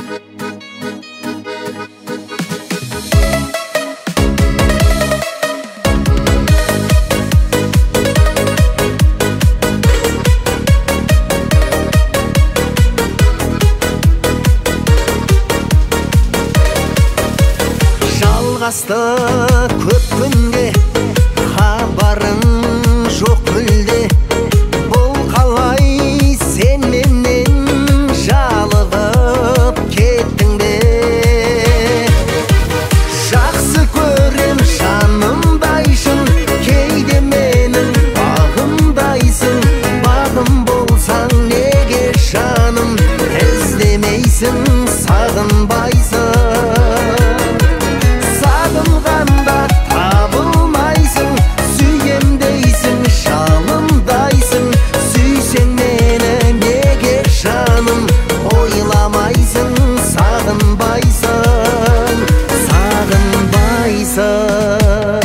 Жалғасты көп күнде хабарың жоқ мүлде. Бұл қалай сен менен жалығып кеттің бе? Жақсы көрем жанымдайсың, кейде менің бағымдайсың. Бағым болсаң неге жаным, іздемейсің, сағынбайсың? Сағынғанда табылмайсың, сүйем дейсің, жалындайсың. Сүйсең мені неге жаным, ойламайсың, сағынбайсың, сағынбайсың.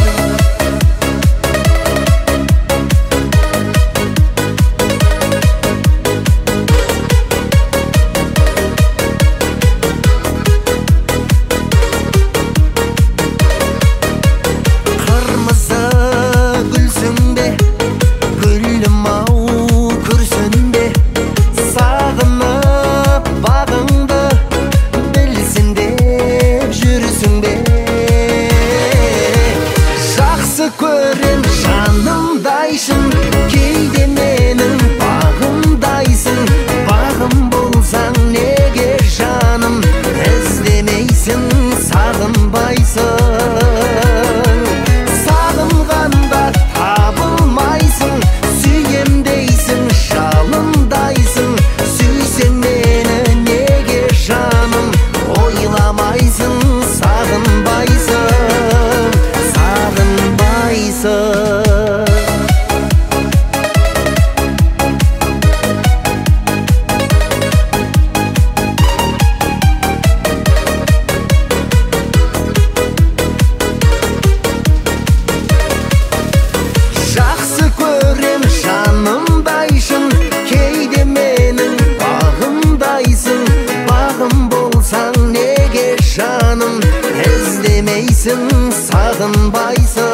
Көрем жанымдайсың, кейде менің бағымдайсың. Бағым болсаң неге жаным, іздемейсің, сағынбайсың? Сағынғанда табылмайсың, сүйем дейсің, жалындайсың. Сүйсең мені неге жаным, ойламайсың, сағынбайсың, жақсы көрем жанымдайсың, кейде менің бағымдайсың. Бағым болсаң неге жаным, іздемейсің, сағынбайсың?